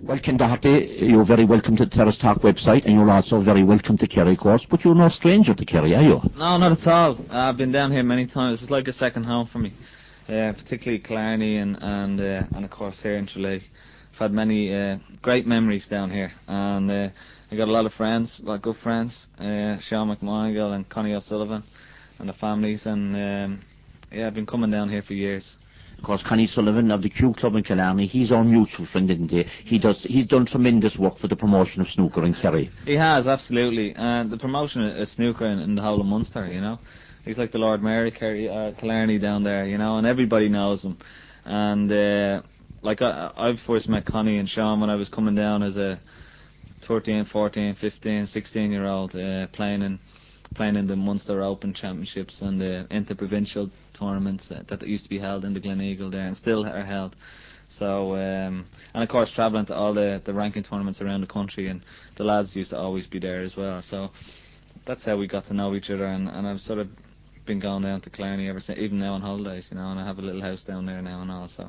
Well, Ken Doherty, you're very welcome to the Terrace Talk website, and you're also very welcome to Kerry, of course, but you're no stranger to Kerry, are you? No, not at all. I've been down here many times. It's like a second home for me, particularly Killarney and of course here in Tralee. I've had many great memories down here, and I got a lot of friends, a lot of good friends, Sean McMonagle and Connie O'Sullivan and the families, and I've been coming down here for years. Of course, Connie Sullivan of the Q Club in Killarney, he's our mutual friend, isn't he? He's done tremendous work for the promotion of snooker in Kerry. He has, absolutely. The promotion of snooker in the whole of Munster, you know. He's like the Lord Mayor of Killarney down there, you know, and everybody knows him. And I first met Connie and Sean when I was coming down as a 13, 14, 15, 16-year-old, playing in the Munster Open Championships and the interprovincial tournaments that used to be held in the Gleneagle there and still are held. So, and of course travelling to all the ranking tournaments around the country, and the lads used to always be there as well. So that's how we got to know each other, and I've sort of been going down to Killarney ever since, even now on holidays, you know, and I have a little house down there now and all. So,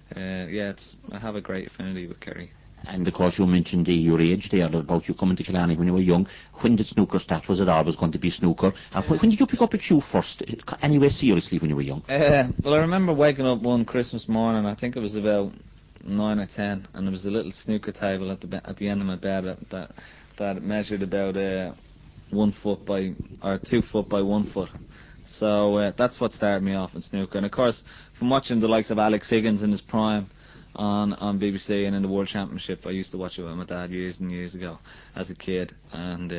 I have a great affinity with Kerry. And of course you mentioned your age there, about you coming to Killarney when you were young. When did snooker start? Was it always going to be snooker? When did you pick up a cue first, anyway, seriously, when you were young? Well, I remember waking up one Christmas morning, I think it was about 9 or 10, and there was a little snooker table at the end of my bed that measured about 1 foot by, or 2 foot by 1 foot. So that's what started me off in snooker. And of course, from watching the likes of Alex Higgins in his prime on BBC and in the World Championship, I used to watch it with my dad years and years ago as a kid, and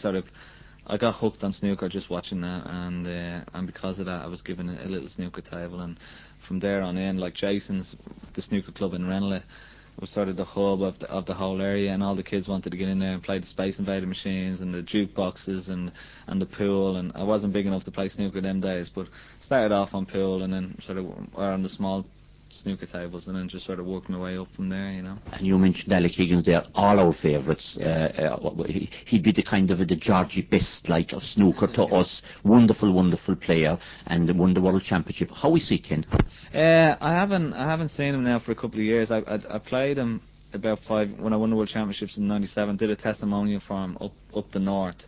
I got hooked on snooker just watching that, and because of that I was given a little snooker table, and from there on in, like Jason's, the snooker club in Ranelagh, was sort of the hub of the whole area, and all the kids wanted to get in there and play the Space Invader machines and the jukeboxes and the pool, and I wasn't big enough to play snooker them days, but started off on pool and then sort of on the small snooker tables, and then just sort of working my way up from there, you know. And you mentioned Alec Higgins there, all our favourites. He'd be the kind of the Georgie Best like of snooker to us. Wonderful player, and won the World Championship. How is he, Ken? I haven't seen him now for a couple of years. I played him about 5 when I won the World Championships in '97. Did a testimonial for him up the north.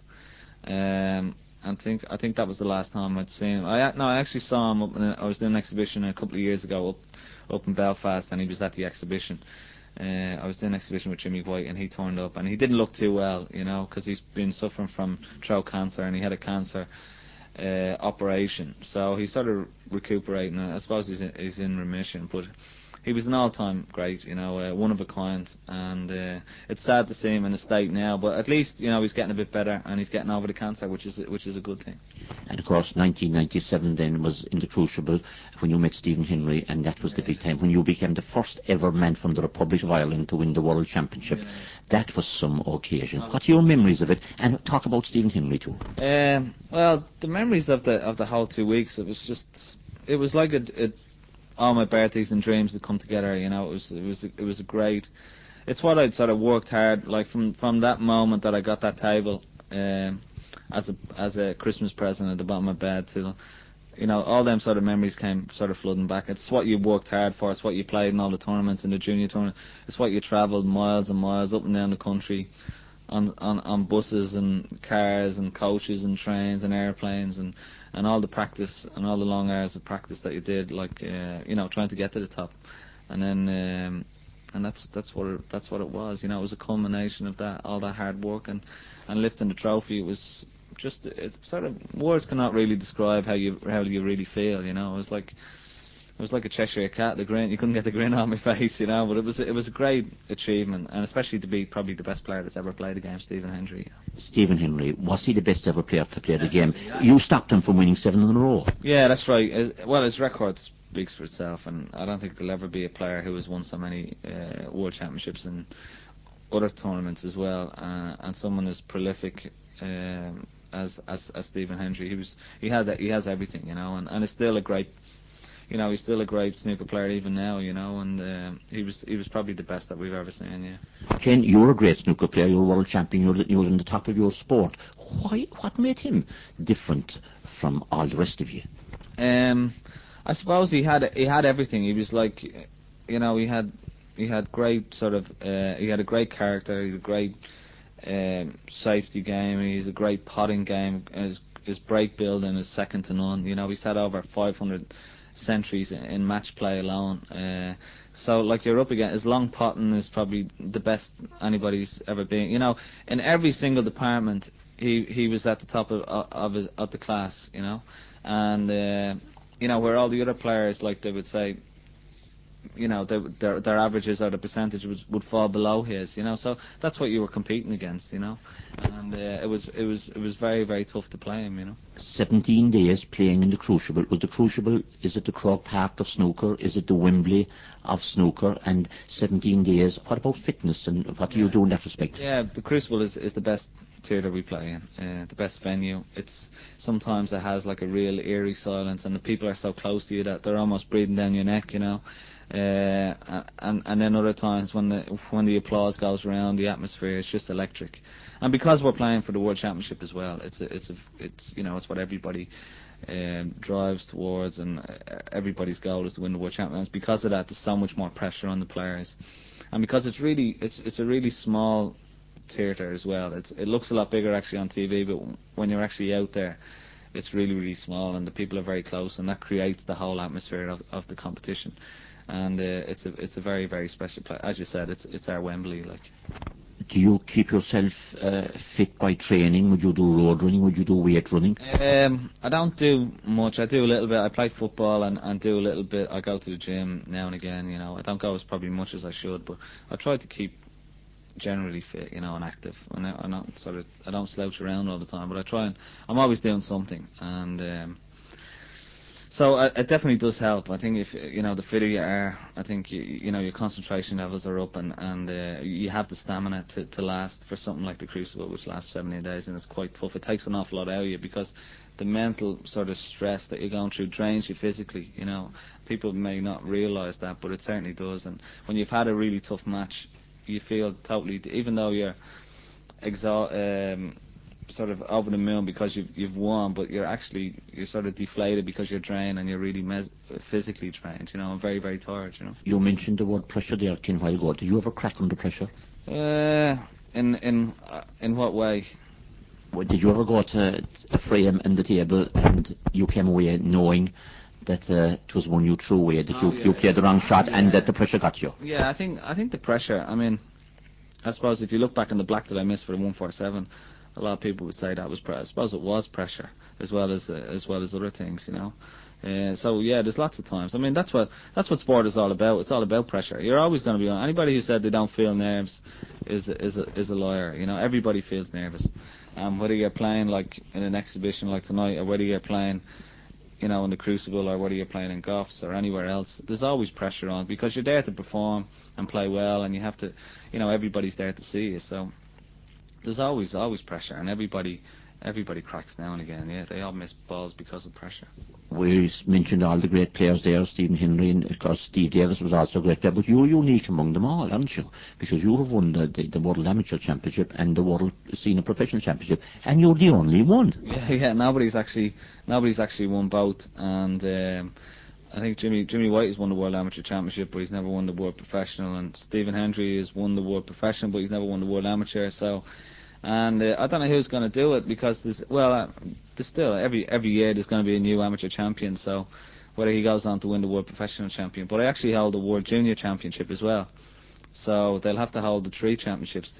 I think that was the last time I'd seen him. I actually saw him I was doing an exhibition a couple of years ago up in Belfast, and he was at the exhibition. I was doing an exhibition with Jimmy White, and he turned up, and he didn't look too well, you know, because he's been suffering from throat cancer, and he had a cancer operation, so he's sort of recuperating. I suppose he's in remission, but he was an all-time great, you know, one of a kind, and it's sad to see him in a state now, but at least, you know, he's getting a bit better, and he's getting over the cancer, which is a good thing. And of course 1997 then was in the Crucible when you met Stephen Henry, and that was the big time when you became the first ever man from the Republic of Ireland to win the World Championship. Yeah. That was some occasion. What are your memories of it? And talk about Stephen Henry too. Well, the memories of the whole 2 weeks, it was like all my birthdays and dreams that come together, you know. It was a great. It's what I'd sort of worked hard, like from that moment that I got that table as a Christmas present at the bottom of my bed till, you know, all them sort of memories came sort of flooding back. It's what you worked hard for. It's what you played in all the tournaments, in the junior tournament. It's what you travelled miles and miles up and down the country on buses and cars and coaches and trains and airplanes and all the practice and all the long hours of practice that you did, like you know, trying to get to the top, and then and that's what it was, you know. It was a culmination of that, all that hard work and lifting the trophy. It was just, it sort of, words cannot really describe how you really feel, you know. It was like a Cheshire cat, the grin. You couldn't get the grin on my face, you know. But it was a great achievement, and especially to be probably the best player that's ever played the game, Stephen Henry. Stephen Henry, was he the best ever player to play the game? You stopped him from winning 7 in a row. Yeah, that's right. Well, his record speaks for itself, and I don't think there'll ever be a player who has won so many World Championships and other tournaments as well, and someone as prolific as Stephen Henry. He has everything, you know, and it's still a great. You know, he's still a great snooker player even now, you know, and he was probably the best that we've ever seen, yeah. Ken, you're a great snooker player, you're a world champion, you're in the top of your sport. What made him different from all the rest of you? I suppose he had everything. He was like, you know, he He had great sort of. He had a great character. He had a great safety game. He's a great potting game. His break building is second to none. You know, he's had over 500 centuries in match play alone. So like you're up against, his long potting is probably the best anybody's ever been. You know, in every single department, he was at the top of the class. You know, and you know, where all the other players, like they would say, you know, their averages or the percentage would fall below his, you know. So that's what you were competing against, you know. And it was very, very tough to play him, you know. 17 days playing in the Crucible. Was the Crucible, is it the Croke Park of snooker? Is it the Wembley of snooker? And 17 days, what about fitness and what do you do in that respect? Yeah, the Crucible is the best theatre we play in, the best venue. It's sometimes it has like a real eerie silence, and the people are so close to you that they're almost breathing down your neck, you know. And then other times when the applause goes around, the atmosphere is just electric. And because we're playing for the World Championship as well, it's you know, it's what everybody drives towards, and everybody's goal is to win the World Championship. Because of that, there's so much more pressure on the players, and because it's a really small theatre as well. It looks a lot bigger actually on TV, but when you're actually out there, it's really, really small, and the people are very close, and that creates the whole atmosphere of the competition. And it's a very, very special place. As you said, it's our Wembley, like. Do you keep yourself fit by training? Would you do road running? Would you do weight running? I don't do much. I do a little bit. I play football and do a little bit. I go to the gym now and again, you know. I don't go as probably much as I should, but I try to keep generally fit, you know, and active. And I don't slouch around all the time, but I try and I'm always doing something. And so it definitely does help. I think if you know, the fitter you are, I think you know, your concentration levels are up, and you have the stamina to last for something like the Crucible, which lasts 17 days, and it's quite tough. It takes an awful lot out of you because the mental sort of stress that you're going through drains you physically. You know, people may not realise that, but it certainly does. And when you've had a really tough match, you feel totally, even though you're sort of over the moon because you've won, but you're sort of deflated because you're drained, and you're really physically drained, you know, and very, very tired, you know. You mentioned the word pressure there, Ken, a while ago. Did you ever crack under pressure? In what way? Well, did you ever go to a frame in the table and you came away knowing that it was one you threw away, that you played the wrong shot, and that the pressure got you? Yeah, I think the pressure, I mean, I suppose if you look back on the black that I missed for the 147, a lot of people would say that was I suppose it was pressure as well as other things, you know. So yeah, there's lots of times. I mean, that's what sport is all about. It's all about pressure. You're always going to be on. Anybody who said they don't feel nerves is a liar. You know, everybody feels nervous. Whether you're playing like in an exhibition like tonight, or whether you're playing, you know, in the Crucible, or whether you're playing in Goffs or anywhere else, there's always pressure on, because you're there to perform and play well, and you have to, you know, everybody's there to see you. So there's always pressure, and everybody cracks now and again. Yeah, they all miss balls because of pressure. We mentioned all the great players there, Stephen Henry, and of course Steve Davis was also a great player, but you're unique among them all, aren't you? Because you have won the World Amateur Championship and the World Senior Professional Championship, and you're the only one. Yeah, nobody's actually won both, and I think Jimmy White has won the World Amateur Championship, but he's never won the World Professional, and Stephen Hendry has won the World Professional, but he's never won the World Amateur. So, and I don't know who's going to do it, because there's still every year there's going to be a new amateur champion. So whether he goes on to win the World Professional Champion, but I actually held the World Junior Championship as well. So they'll have to hold the 3 championships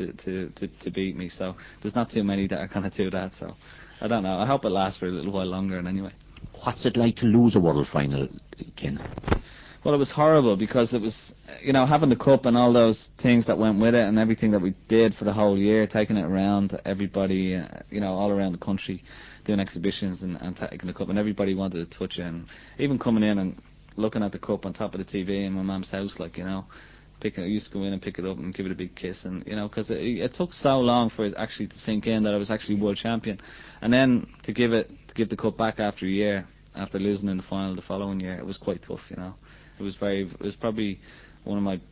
to beat me. So there's not too many that are going to do that. So I don't know. I hope it lasts for a little while longer. And anyway. What's it like to lose a world final, Ken? Well, it was horrible, because it was, you know, having the cup and all those things that went with it, and everything that we did for the whole year, taking it around to everybody, you know, all around the country, doing exhibitions and taking the cup, and everybody wanted to touch it, and even coming in and looking at the cup on top of the TV in my mum's house, like, you know, I used to go in and pick it up and give it a big kiss, and, you know, because it took so long for it actually to sink in that I was actually world champion, and then to give the cup back after a year, after losing in the final the following year, it was quite tough, you know. It was probably one of my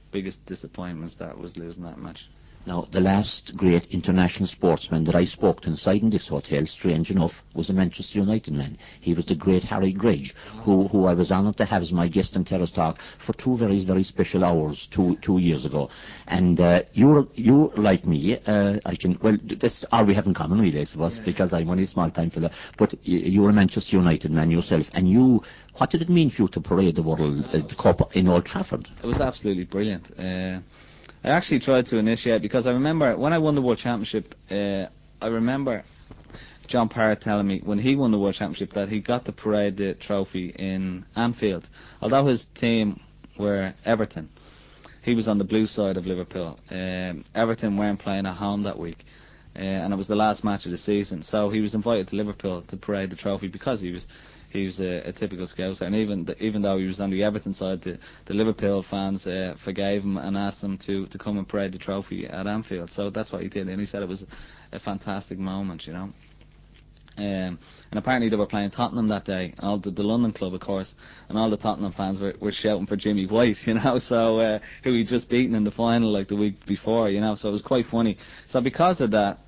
biggest disappointments, that was losing that match. Now, the last great international sportsman that I spoke to inside in this hotel, strange enough, was a Manchester United man. He was the great Harry Gregg, who I was honoured to have as my guest in Terrace Talk for 2 very, very special hours 2 years ago. And you like me, that's all we have in common really, I suppose, because I'm only a small time fella. But you're a Manchester United man yourself, and what did it mean for you to parade the World the Cup in Old Trafford? It was absolutely brilliant. I actually tried to initiate, because I remember when I won the World Championship, I remember John Parrott telling me when he won the World Championship that he got to parade the trophy in Anfield. Although his team were Everton, he was on the blue side of Liverpool. Everton weren't playing at home that week, and it was the last match of the season, so he was invited to Liverpool to parade the trophy because he was a typical Scouser, and even though he was on the Everton side, the Liverpool fans forgave him and asked him to come and parade the trophy at Anfield. So that's what he did, and he said it was a fantastic moment, you know. And apparently they were playing Tottenham that day, all the London club, of course, and all the Tottenham fans were shouting for Jimmy White, you know, so who he'd just beaten in the final like the week before, you know. So it was quite funny. So because of that,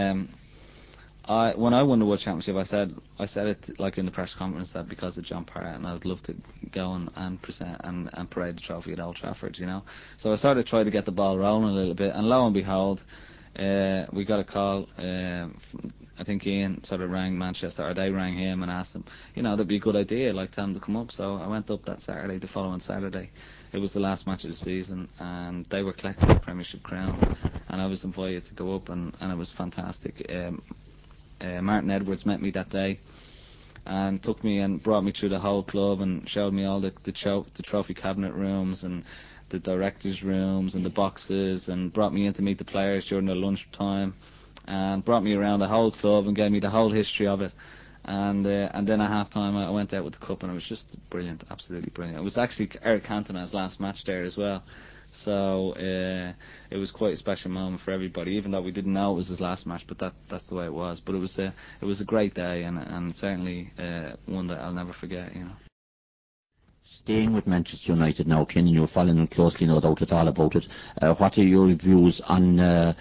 when I won the World Championship, I said it like in the press conference that because of John Parrott, and I would love to go and present and parade the trophy at Old Trafford, you know. So I sort of tried to get the ball rolling a little bit, and lo and behold, we got a call. I think Ian sort of rang Manchester, or they rang him and asked him, you know, that'd be a good idea, like tell him to come up. So I went up that Saturday, the following Saturday. It was the last match of the season, and they were collecting the Premiership crown, and I was invited to go up, and it was fantastic. Martin Edwards met me that day and took me and brought me through the whole club and showed me all the trophy cabinet rooms and the directors' rooms and the boxes, and brought me in to meet the players during their lunch time, and brought me around the whole club and gave me the whole history of it. And then at half time I went out with the cup, and it was just brilliant, absolutely brilliant. It was actually Eric Cantona's last match there as well. So it was quite a special moment for everybody, even though we didn't know it was his last match, but that's the way it was. But it was a great day, and certainly one that I'll never forget, you know. Staying with Manchester United now, Ken, and you're following them closely, no doubt at all about it. What are your views on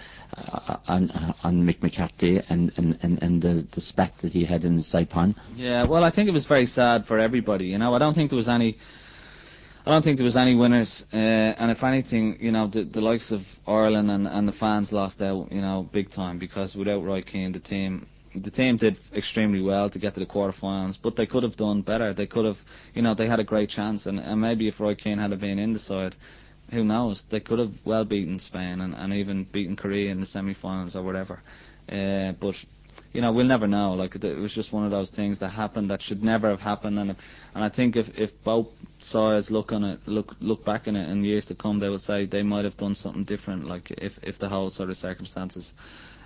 Mick McCarthy and the spat that he had in Saipan? Yeah, well, I think it was very sad for everybody. You know, I don't think there was any winners, and if anything, you know, the likes of Ireland and the fans lost out, you know, big time, because without Roy Keane, the team did extremely well to get to the quarterfinals, but they could have done better. They could have, you know, they had a great chance, and maybe if Roy Keane had been in the side, who knows, they could have well beaten Spain and even beaten Korea in the semi-finals or whatever. But you know, we'll never know. Like, it was just one of those things that happened that should never have happened. And I think if both sides look back on it in years to come, they would say they might have done something different. Like if the whole sort of circumstances,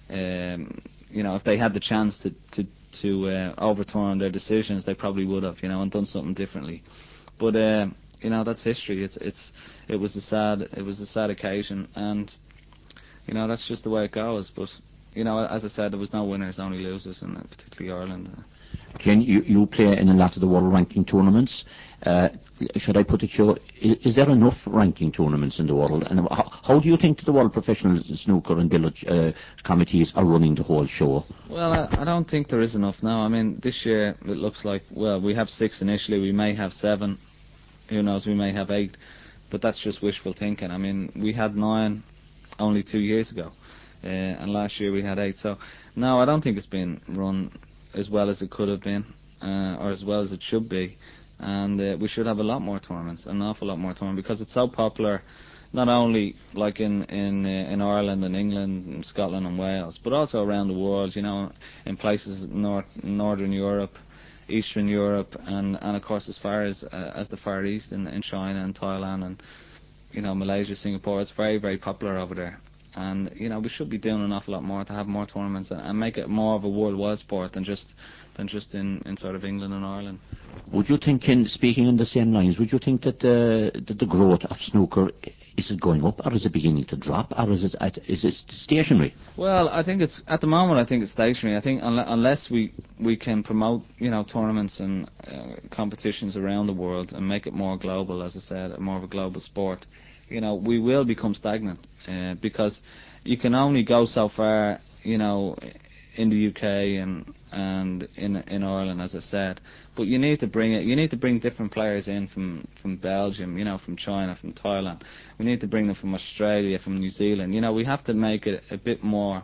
you know, if they had the chance to overturn their decisions, they probably would have, you know, and done something differently. But you know, that's history. It was a sad occasion, and you know, that's just the way it goes. But you know, as I said, there was no winners, only losers, and particularly Ireland. Ken, you play in a lot of the world ranking tournaments. Should I put it to you, is there enough ranking tournaments in the world? And how do you think the World Professional Snooker and Billiards committees are running the whole show? Well, I don't think there is enough now. I mean, this year it looks like, well, we have 6 initially, we may have 7. Who knows, we may have 8. But that's just wishful thinking. I mean, we had 9 only 2 years ago. And last year we had 8. So no, I don't think it's been run as well as it could have been, or as well as it should be. And we should have a lot more tournaments, an awful lot more tournaments, because it's so popular, not only like in Ireland and England and Scotland and Wales, but also around the world. You know, in places in Northern Europe, Eastern Europe, and of course as far as the Far East in China and Thailand and, you know, Malaysia, Singapore. It's very, very popular over there. And you know, we should be doing an awful lot more to have more tournaments and make it more of a worldwide sport than just in sort of England and Ireland. Would you think, speaking in the same lines, would you think that the growth of snooker, is it going up, or is it beginning to drop, or is it stationary? Well, I think it's at the moment. I think it's stationary. I think unless we can promote, you know, tournaments and competitions around the world and make it more global, as I said, more of a global sport, we will become stagnant, because you can only go so far, in the UK and in Ireland, as I said. But you need to bring different players in from Belgium, from China, from Thailand. We need to bring them from Australia, from New Zealand. We have to make it a bit more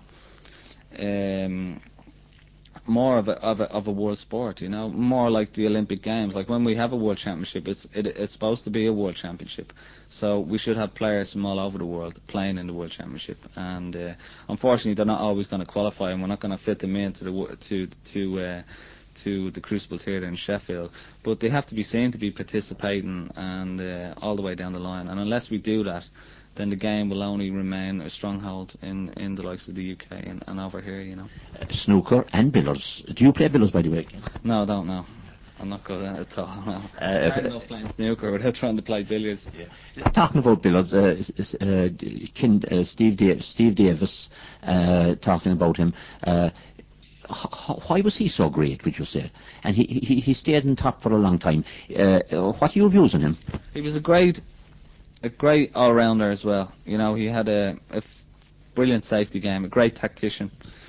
of a world sport, more like the Olympic Games. Like when we have a World Championship, it's supposed to be a World Championship. So we should have players from all over the world playing in the World Championship. And unfortunately, they're not always going to qualify, and we're not going to fit them into the Crucible Theatre in Sheffield. But they have to be seen to be participating and all the way down the line. And unless we do that, then the game will only remain a stronghold in the likes of the UK and over here, Snooker and billiards. Do you play billiards, by the way? No, I don't know. I'm not good at it at all. No. It's hard enough playing snooker without trying to play billiards. Yeah. Talking about billiards, Steve Davis, talking about him. Why was he so great, would you say? And he stayed in top for a long time. What are your views on him? He was a great all-rounder as well. He had a brilliant safety game, a great tactician.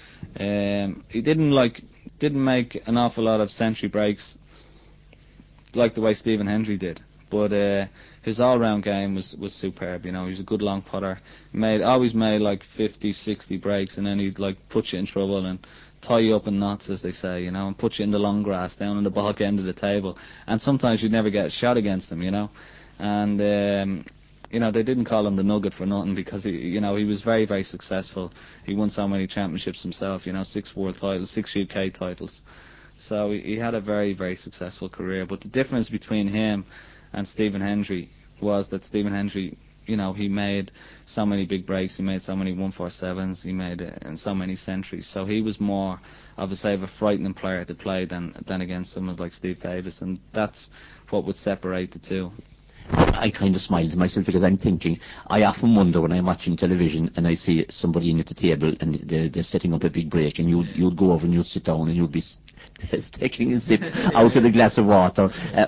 He didn't make an awful lot of century breaks like the way Stephen Hendry did, but his all-round game was superb. He was a good long putter. Always made like 50, 60 breaks, and then he'd put you in trouble and tie you up in knots, as they say, and put you in the long grass down in the back end of the table. And sometimes you'd never get a shot against him, And they didn't call him the Nugget for nothing, because he was very, very successful. He won so many championships himself, 6 world titles, 6 UK titles. So he had a very, very successful career. But the difference between him and Stephen Hendry was that Stephen Hendry, he made so many big breaks, he made so many 147s, he made so many centuries. So he was more of a frightening player to play than against someone like Steve Davis, and that's what would separate the two. I kind of smile to myself, because I'm thinking, I often wonder when I'm watching television and I see somebody in at the table and they're setting up a big break, and you'd go over and you'd sit down and you'd be taking a sip out of the glass of water.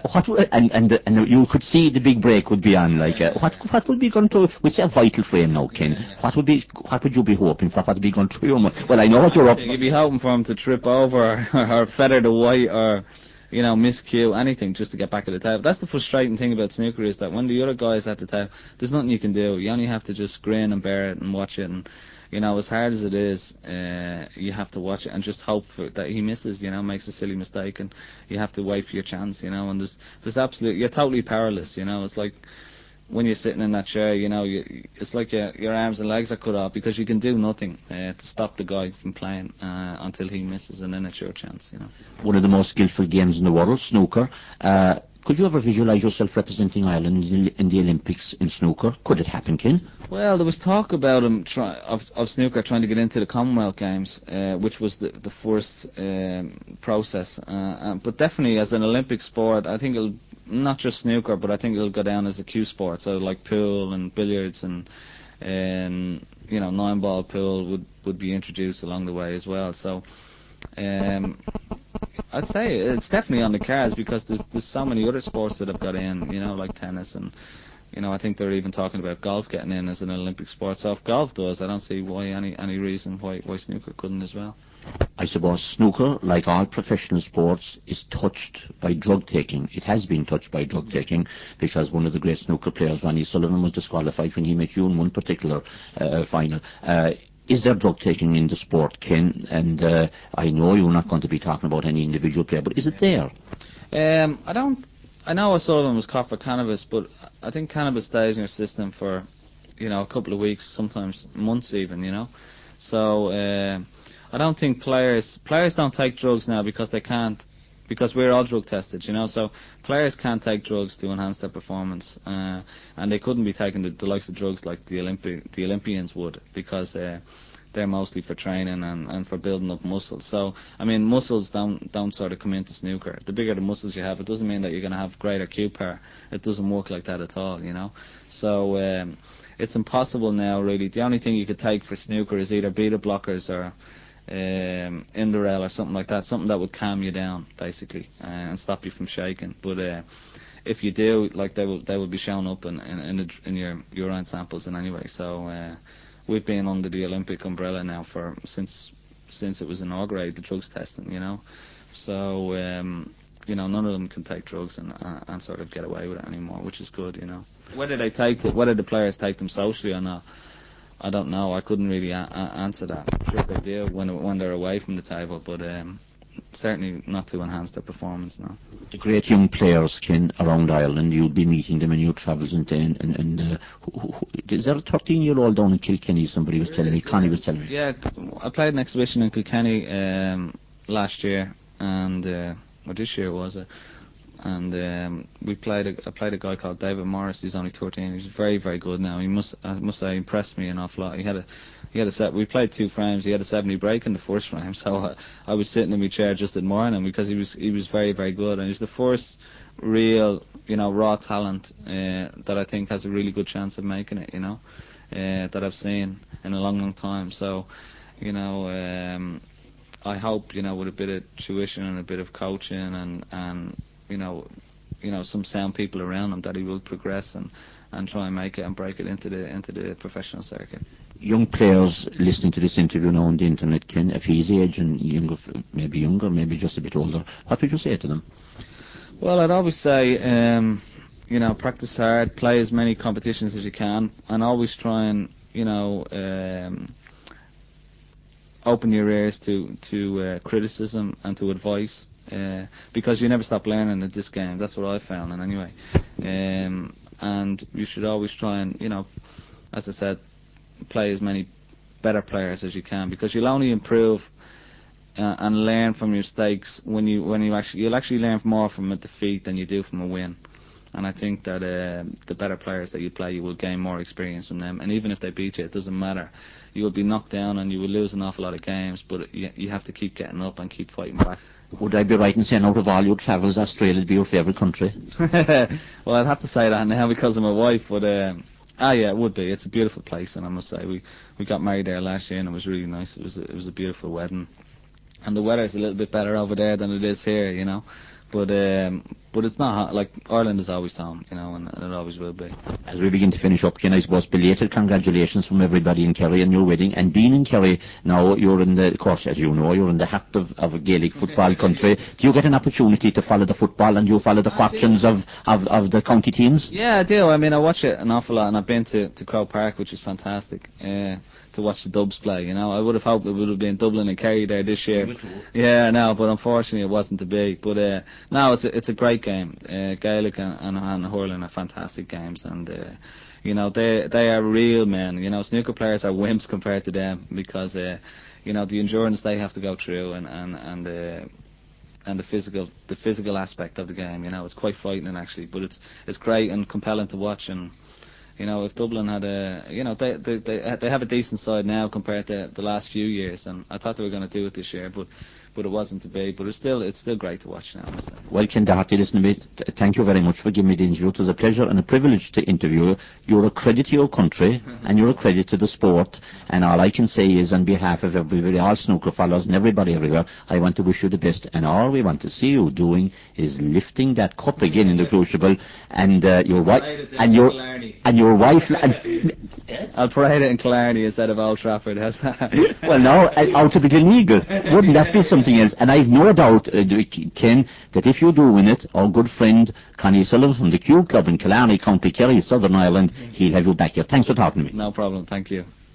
And you could see the big break would be on. What would be going to? We say a vital frame now, Ken. What would you be hoping for? What would be going through your mind? Well, I know what you're up. You'd be hoping for him to trip over or feather the white or miscue, anything just to get back at the table. That's the frustrating thing about snooker, is that when the other guy's at the table, there's nothing you can do. You only have to just grin and bear it and watch it. And, as hard as it is, you have to watch it and just hope that he misses, makes a silly mistake, and you have to wait for your chance, and there's you're totally powerless, It's like when you're sitting in that chair, it's like your arms and legs are cut off, because you can do nothing to stop the guy from playing until he misses, and then it's your chance, One of the most skillful games in the world, snooker. Could you ever visualise yourself representing Ireland in the Olympics in snooker? Could it happen, Ken? Well, there was talk about him of snooker trying to get into the Commonwealth Games, which was the first process. But definitely as an Olympic sport, I think it'll not just snooker, but I think it'll go down as a cue sport. So like pool and billiards and 9-ball pool would be introduced along the way as well. So I'd say it's definitely on the cards, because there's so many other sports that have got in, like tennis, and I think they're even talking about golf getting in as an Olympic sport. So if golf does, I don't see why any reason why snooker couldn't as well. I suppose snooker, like all professional sports, is touched by drug taking. It has been touched by drug taking, because one of the great snooker players, Ronnie Sullivan, was disqualified when he met you in one particular final. Is there drug taking in the sport, Ken? And I know you're not going to be talking about any individual player, but is it there? I know O'Sullivan was caught for cannabis, but I think cannabis stays in your system for, a couple of weeks, sometimes months even, So I don't think players don't take drugs now because they can't, because we're all drug tested, So players can't take drugs to enhance their performance, and they couldn't be taking the likes of drugs like the Olympians would, because they're mostly for training and for building up muscles. So muscles don't sort of come into snooker. The bigger the muscles you have, it doesn't mean that you're going to have greater cue power. It doesn't work like that at all, So it's impossible now, really. The only thing you could take for snooker is either beta blockers or Indorail or something like that, something that would calm you down basically and stop you from shaking. But if you do, like, they will be shown up in your urine samples in any way. So we've been under the Olympic umbrella now since it was inaugurated, the drugs testing, you know. So none of them can take drugs and sort of get away with it anymore, which is good, you know. Whether the players take them socially or not, I don't know. I couldn't really answer that. I'm sure they do when they're away from the table, but certainly not to enhance their performance now. The great young players, Ken, around Ireland, you'll be meeting them in your travels, and is there a 13-year-old down in Kilkenny? Somebody was telling me, Connie was telling me. Yeah, I played an exhibition in Kilkenny last year, and this year was it? And I played a guy called David Morris. He's only 13. He's very, very good now. I must say, impressed me an awful lot. He had a set. We played 2 frames. He had a 70 break in the first frame. So I was sitting in my chair just admiring him because he was very, very good. And he's the first real, raw talent that I think has a really good chance of making it. That I've seen in a long, long time. So, I hope, with a bit of tuition and a bit of coaching and some sound people around him, that he will progress and try and make it and break it into the professional circuit. Young players listening to this interview now on the internet, Ken, if he's age and younger, maybe just a bit older, what would you say to them? Well, I'd always say, practice hard, play as many competitions as you can, and always try and, open your ears to criticism and to advice. Because you never stop learning at this game. That's what I found, and anyway. And you should always try and, as I said, play as many better players as you can, because you'll only improve and learn from your mistakes when you'll actually learn more from a defeat than you do from a win. And I think that the better players that you play, you will gain more experience from them. And even if they beat you, it doesn't matter. You will be knocked down and you will lose an awful lot of games, but you have to keep getting up and keep fighting back. Would I be right in saying, out of all your travels, Australia would be your favourite country? Well, I'd have to say that now because of my wife, but yeah, it would be. It's a beautiful place, and I must say we got married there last year, and it was really nice. It was a beautiful wedding, and the weather's a little bit better over there than it is here, But it's not hot. Like, Ireland is always home, and it always will be. As we begin to finish up, Ken, I suppose belated congratulations from everybody in Kerry on your wedding. And being in Kerry now, you're in the, of course, as you know, you're in the heart of Gaelic football country. Do you get an opportunity to follow the football, and do you follow the fortunes of the county teams? Yeah, I do. I mean, I watch it an awful lot, and I've been to Croke Park, which is fantastic, to watch the Dubs play. I would have hoped it would have been Dublin and Kerry there this year. Yeah, no, but unfortunately it wasn't to be. But no, it's a great game. Gaelic and hurling are fantastic games, and they are real men. Snooker players are wimps compared to them, because the endurance they have to go through and the physical aspect of the game. It's quite frightening actually, but it's great and compelling to watch. And if Dublin had they have a decent side now compared to the last few years, and I thought they were going to do it this year, but it wasn't to be. But it's still great to watch now, I must say. Well, Ken Doherty, listen to me. Thank you very much for giving me the interview. It was a pleasure and a privilege to interview you. You're a credit to your country, and you're a credit to the sport. And all I can say is, on behalf of everybody, all snooker followers and everybody everywhere, I want to wish you the best. And all we want to see you doing is lifting that cup again in the Crucible, and your wife and your wife. Yes. I'll parade it in Killarney instead of Old Trafford. How's that? Well, now out to the Gleneagle. Wouldn't that be something else? And I've no doubt, Ken, that if you do win it, our good friend Connie Sullivan from the Q Club in Killarney, County Kerry, Southern Ireland, he'll have you back here. Thanks for talking to me. No problem. Thank you.